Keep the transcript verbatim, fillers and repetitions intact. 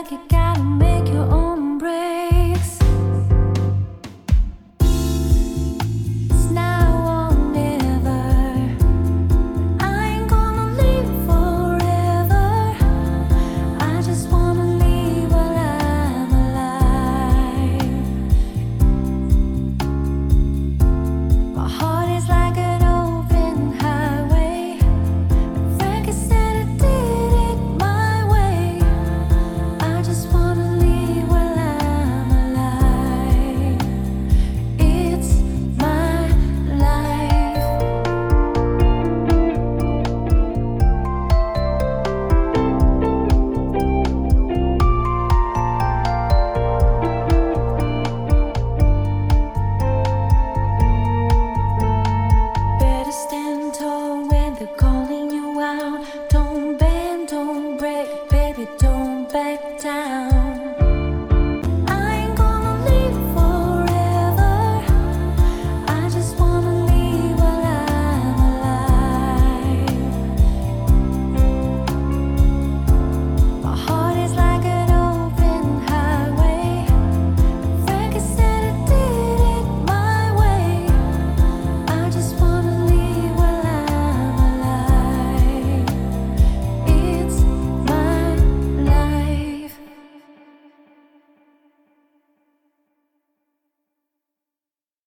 like you gotta make your own breaks. It's now or never. I ain't gonna leave forever. I just wanna leave while I'm alive. My heart is like an open highway. Frankie said I did it my way. I just wanna leave while I'm alive. It's my life. Better stand tall when the call